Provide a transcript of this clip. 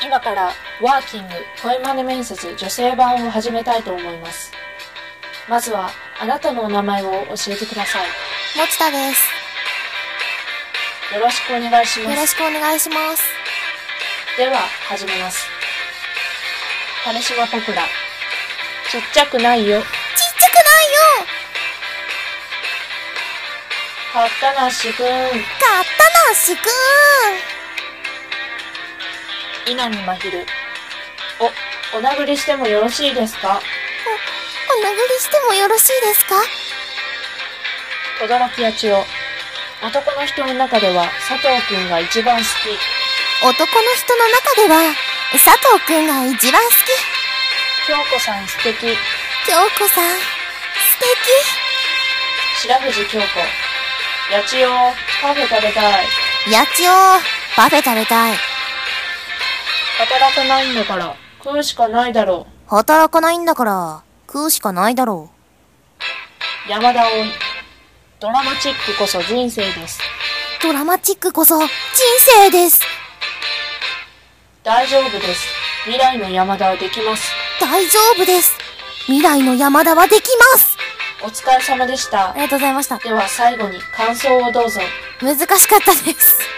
今からワーキング声真似面接女性版を始めたいと思います。まずはあなたのお名前を教えてください。 もちたです。 よろしくお願いします。 よろしくお願いします。 では始めます。彼氏は僕ら。ちっちゃくないよ。 ちっちゃくないよ。 買ったなしくん。 買ったなしく稲見まひる。お殴りしてもよろしいですか？ お殴りしてもよろしいですか？ 轟八千代。男の人の中では佐藤くんが一番好き。 男の人の中では佐藤くんが一番好き。 京子さん素敵。 京子さん素白藤京子。八千代パフェ食べたい。 敵。八千代パフェ食べたい。 働かないんだから食うしかないだろう。 働かないんだから食うしかないだろう。 山田葵。ドラマチックこそ人生です。 ドラマチックこそ人生です。 大丈夫です。未来の山田はできます。 大丈夫です。未来の山田はできます。 お疲れ様でした。 ありがとうございました。 では最後に感想をどうぞ。 難しかったです。